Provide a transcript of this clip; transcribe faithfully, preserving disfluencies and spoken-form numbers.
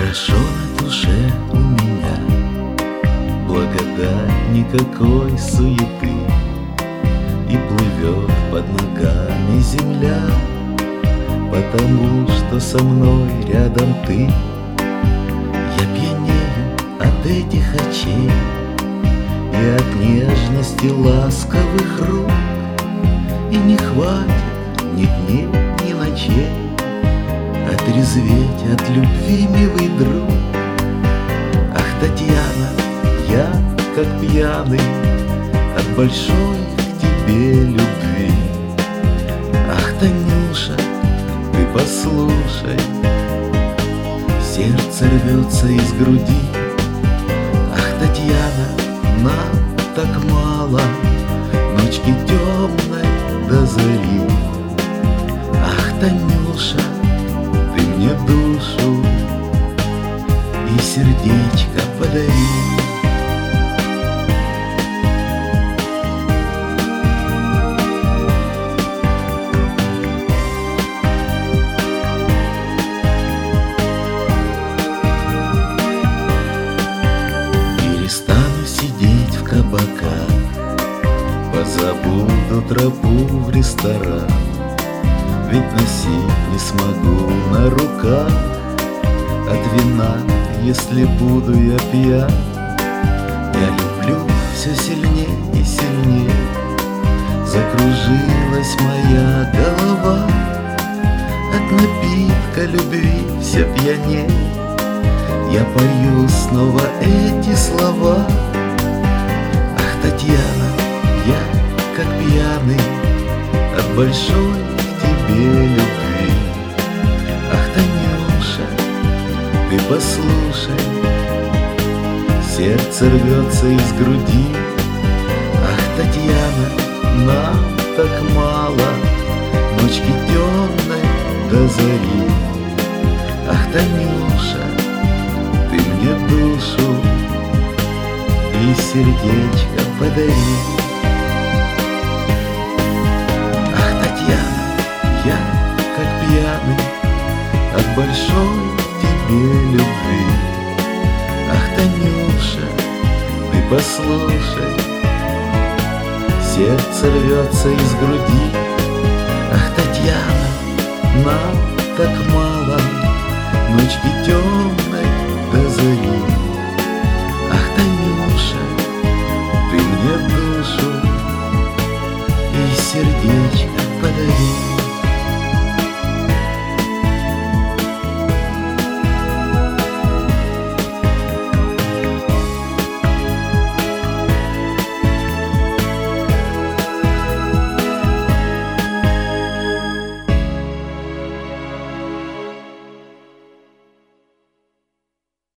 Хорошо на душе у меня, благодать, никакой суеты, и плывет под ногами земля, потому что со мной рядом ты. Я пьянею от этих очей и от нежности ласковых рук, и не хватит ни дней, ни ночей отрезветь от любви, милый друг. Ах, Татьяна, я как пьяный от большой к тебе любви. Ах, Танюша, ты послушай, сердце рвется из груди. Ах, Татьяна, нам так мало ночки темной до зари. Ах, Танюша, ты мне душу и сердечко подари. Перестану сидеть в кабаках, позабуду тропу в ресторан, ведь носить не смогу на руках от вина, если буду я пьян. Я люблю все сильнее и сильнее, закружилась моя голова от напитка любви все пьяней. Я пою снова эти слова. Ах, Татьяна, я как пьяный от большой к тебе любви. Ах, Танюша, ты послушай, сердце рвется из груди. Ах, Татьяна, нам так мало ночки темной до зари. Ах, Танюша, ты мне душу и сердечко подари. Ах, Татьяна, я как пьяный от большой тебе любви. Ах, Танюша, ты послушай, сердце рвется из груди. Ах, Татьяна, нам так мало ночки темной до зари.